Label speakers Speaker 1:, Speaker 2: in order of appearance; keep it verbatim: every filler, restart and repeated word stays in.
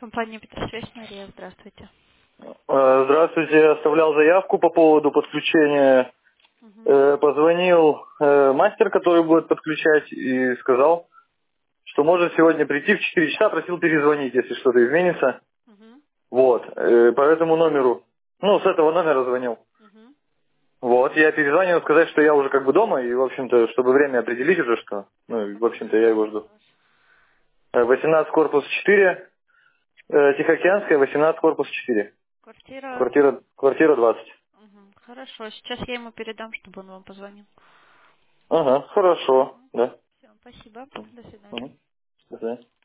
Speaker 1: Компания Петросвязь, Мария, здравствуйте.
Speaker 2: Э, Здравствуйте, я оставлял заявку по поводу подключения.
Speaker 1: Мгм.
Speaker 2: Э, Позвонил э, мастер, который будет подключать, и сказал, что может сегодня прийти в четыре часа, просил перезвонить, если что-то изменится.
Speaker 1: Мгм.
Speaker 2: Вот, э, по этому номеру, ну, с этого номера звонил.
Speaker 1: Мгм.
Speaker 2: Вот, я перезвонил сказать, что я уже как бы дома, и, в общем-то, чтобы время определить уже, что, ну, и, в
Speaker 1: Какой
Speaker 2: общем-то, я
Speaker 1: номер
Speaker 2: его
Speaker 1: у
Speaker 2: жду.
Speaker 1: вас?
Speaker 2: Э, восемнадцать корпус четыре, э, Тихоокеанская, восемнадцать корпус четыре,
Speaker 1: Квартира?
Speaker 2: квартира, квартира двадцать.
Speaker 1: Мгм. Хорошо, сейчас я ему передам, чтобы он вам позвонил.
Speaker 2: Ага, хорошо, да.
Speaker 1: Все, спасибо. До свидания.
Speaker 2: Мгм. До свидания.